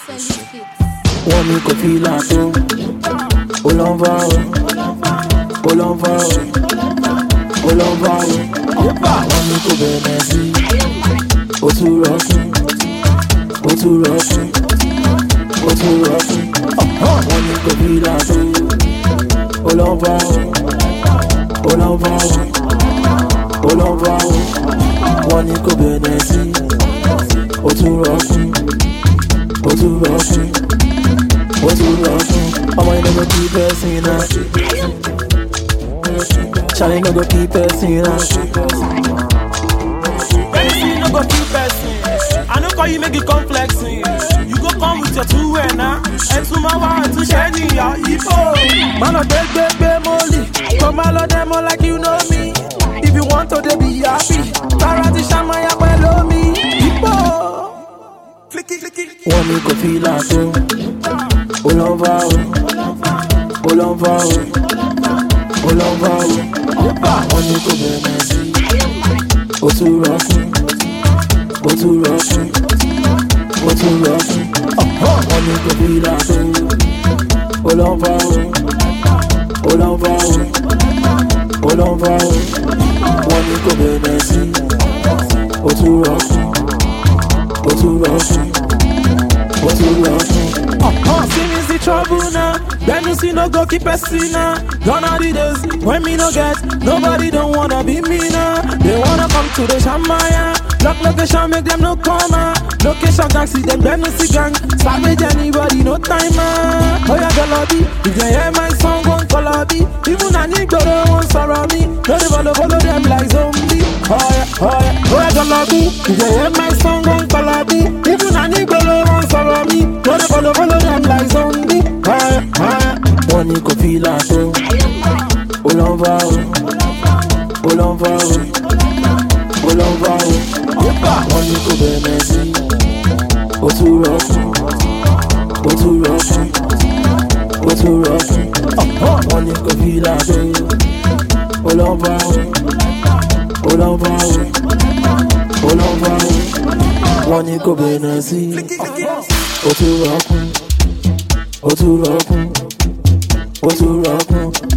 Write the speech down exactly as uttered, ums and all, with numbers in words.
Wọ́n ní kò fi làtó, ó lọ ń bá o, ó lọ ń bá o, ó lọ ń bá o. Wọ́n ní kò bẹ̀rẹ̀ sí, ó tún rọ́ọ̀kì, ó tún rọ́ọ̀kì, ó tún rọ́ọ̀kì. Wọ́n ní kò fi làtó, ó lọ ń bá o, ó lọ ń bá o, ó lọ ń bá o. Wọ́n ní kò bẹ̀rẹ̀ sí, ó tún rọ́ọ̀kì, ó tún rọ́ọ̀kì. What you love? I wanna go keep passing us. Charlie no go keep passing us. Anything no go keep passing. I know call you make it complexing. You go come with your two way now. And to my wife to shiny ya hippo. Man a big big big molly. Come all of them all like you know me. If you want to they be happy. Parati shama ya below me. Hippo. Flicky flicky. One me go feel like so. Ó lọ ń bá o, ó lọ ń bá o, ó lọ ń bá o. Wọ́n ní kò bẹ̀rẹ̀ sí, ó tún rọ́ọ̀kì, ó tún rọ́ọ̀kì, ó tún rọ́ọ̀kì. Wọ́n ní kò bí làtó, ó lọ ń bá o, ó lọ ń bá o, ó lọ ń bá o. Wọ́n ní kò bẹ̀rẹ̀ sí, ó tún rọ́ọ̀kì, ó tún rọ́ọ̀kì, ó tún rọ́ọ̀kì. Uh, sin is the trouble now. Then you see no go keep passing now. Gone are the days when me no get. Nobody don't wanna be me now. They wanna come to the Shamaya. Lock location make them no come out. Location taxi them then no see gang. Savage anybody no timer. Oh yeah galabi. If they hear my song won't follow me. Even a nigga don't want sorrow me. No they follow follow them like zombie. Oh yeah, oh yeah, oh yeah galabi. If they hear my song won't follow me. Even a nigga don't want sorrow me. No they follow follow them like zombie. Oh yeah, oh yeah. Wọ́n ní kò fi làtó, ó lọ ń bá o, ó lọ ń bá o, ó lọ ń bá o. Wọ́n ní kò bẹ̀rẹ̀ sí, ó tún rọ́ọ̀kì, ó tún rọ́ọ̀kì, ó tún rọ́ọ̀kì. Wọ́n ní kò fi làtó, ó lọ ń bá o, ó lọ ń bá o, ó lọ ń bá o. Wọ́n ní kò bẹ̀rẹ̀ sí, ó tún rọ́ọ̀kì, ó tún rọ́ọ̀kì, ó tún rọ́ọ̀kì.